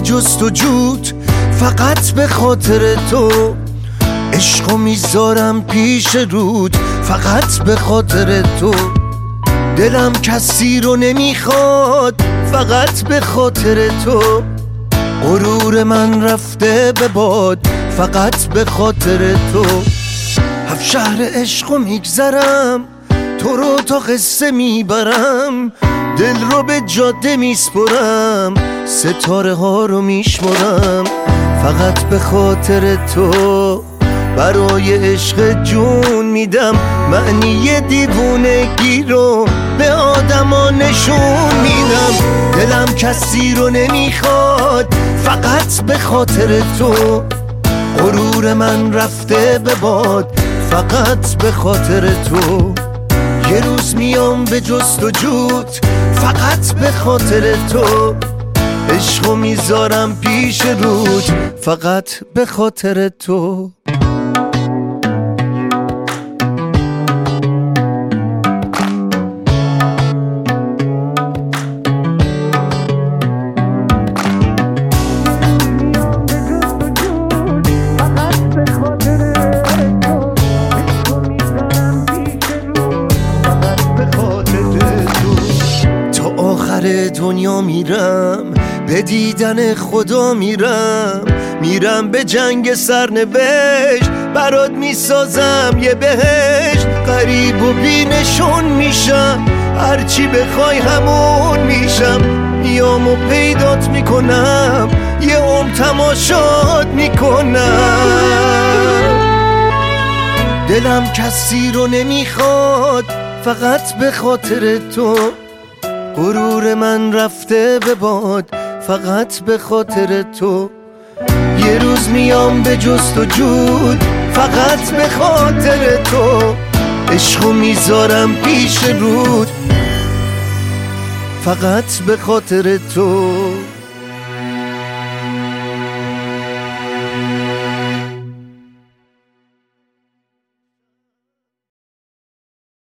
جستجوت فقط به خاطر تو. عشقو میذارم پیش رود فقط به خاطر تو. دلم کسی رو نمیخواد فقط به خاطر تو. غرور من رفته به باد فقط به خاطر تو. هفت شهر عشقو میگذرم تو رو تا قصه میبرم. دل رو به جاده میسپرم ستاره ها رو میشمرم فقط به خاطر تو. برای عشق جون میدم معنی دیوونگی رو به آدما نشون میدم. دلم کسی رو نمیخواد فقط به خاطر تو. غرور من رفته به باد فقط به خاطر تو. یه روز میام به جستجوت فقط به خاطر تو. عشقو میذارم پیش رود فقط به خاطر تو. آخر دنیا میرم به دیدن خدا میرم به جنگ سرنوشت برات میسازم یه بهشت. غریب و بی نشون میشم هرچی بخوای همون میشم. میام و پیدات میکنم یه عمر تماشات میکنم. دلم کسی رو نمیخواد فقط به خاطر تو. غرور من رفته به باد فقط به خاطر تو. یه روز میام به جستجوت فقط به خاطر تو. عشقو میذارم پیش رود فقط به خاطر تو.